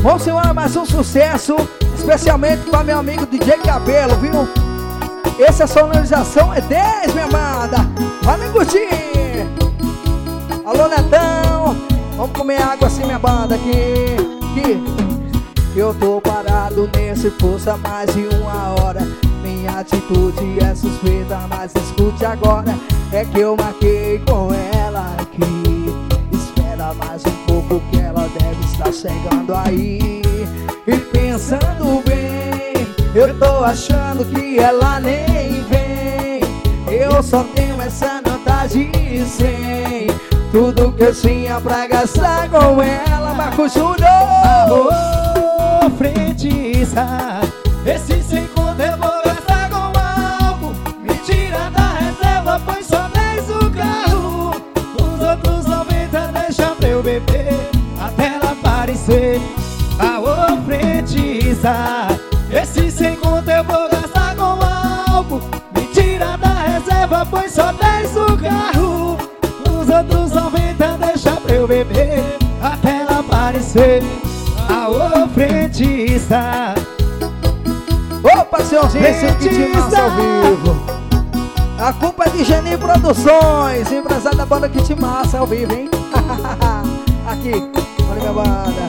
Vamos embora, mais um sucesso, especialmente para meu amigo DJ Cabelo, viu? Essa sonorização é 10, minha banda. Vai curtir. Alô, Netão. Vamos comer água assim, minha banda, aqui. Eu tô parado nesse poço há mais de 1 hora. Minha atitude é suspeita, mas escute agora. É que eu marquei com ela aqui. Espera mais um pouco que ela deve estar chegando aí. E pensando bem, eu tô achando que ela nem vem. Eu só tenho essa nota de 100. Tudo que eu tinha pra gastar com ela. Marcos Júnior. Alô, frentista, esse 100 conto eu vou gastar com álcool. Me tira da reserva, põe só 10 o carro. Os outros 90 deixa pra eu beber até ela aparecer. Alô, frentista, esse 100 conto eu vou gastar com álcool. Me tira da reserva, põe só 10 o carro. Os outros 90 deixa pra eu beber até ela aparecer. Alô, frentista. Opa, senhorzinho, esse Kit Massa ao vivo. A culpa é de Geni Produções, empresário da banda Kit Massa ao vivo, hein? Aqui, olha minha banda.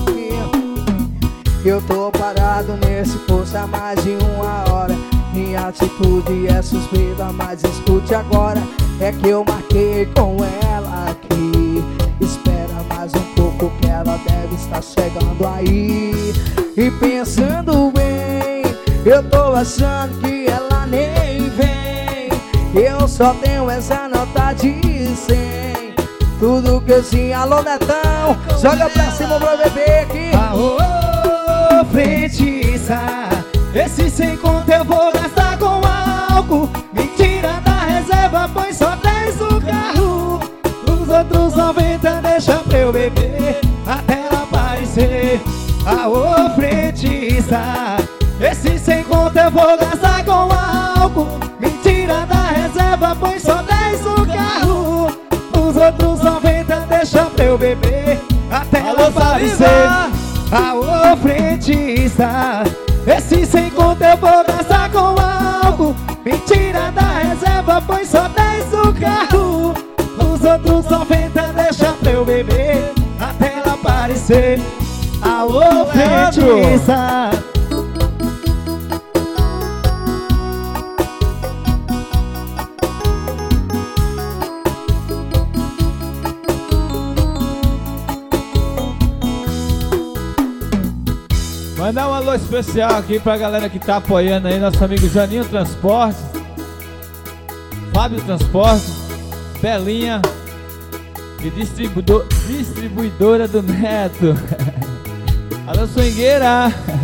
Eu tô parado nesse poço há mais de 1 hora. Minha atitude é suspeita, mas escute agora. É que eu marquei com ela aqui. Espera mais um pouco que ela deve estar chegando aí. E pensando bem, eu tô achando que ela nem vem. Eu só tenho essa nota de 100. Tudo que eu tinha. Alô, Netão, joga pra cima pra beber aqui. Alô, frentista, esse 100 conto eu vou gastar com álcool. Me tira da reserva, põe só 10 o carro. Os outros 90 deixa pra eu beber até ela aparecer. Alô, frentista, esse 100 conto eu vou gastar com álcool. Me tira da reserva, põe só 10 o carro. Os outros 90 deixa pra eu beber até ela aparecer. Alô, frentista, esse 100 conto eu vou gastar com álcool. Me tira da reserva, põe só 10 o carro. Os outros 90 deixa pra eu beber até ela aparecer. Alô, frentista. Mandar um alô especial aqui pra galera que tá apoiando aí, nosso amigo Janinho Transportes, Fábio Transportes, Belinha e distribuidora do Neto. Alô, swingueira.